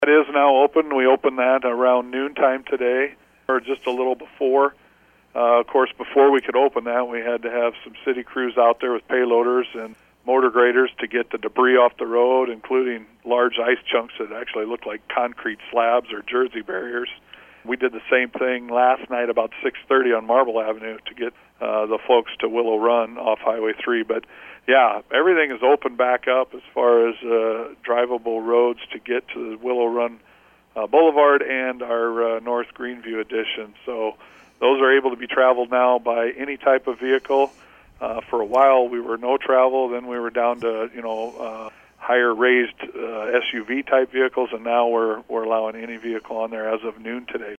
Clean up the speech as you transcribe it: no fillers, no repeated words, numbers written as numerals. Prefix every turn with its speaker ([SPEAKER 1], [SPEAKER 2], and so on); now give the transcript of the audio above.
[SPEAKER 1] It is now open. We opened that around noontime today, or just a little before. Of course, before we could open that, we had to have some city crews out there with payloaders and motor graders to get the debris off the road, including large ice chunks that actually looked like concrete slabs or Jersey barriers. We did the same thing last night about 6:30 on Marble Avenue to get the folks to Willow Run off Highway 3. But, yeah, everything is open back up as far as drivable roads to get to the Willow Run Boulevard and our North Greenview addition. So those are able to be traveled now by any type of vehicle. For a while, we were no travel. Then we were down to, higher raised SUV type vehicles, and now we're allowing any vehicle on there as of noon today.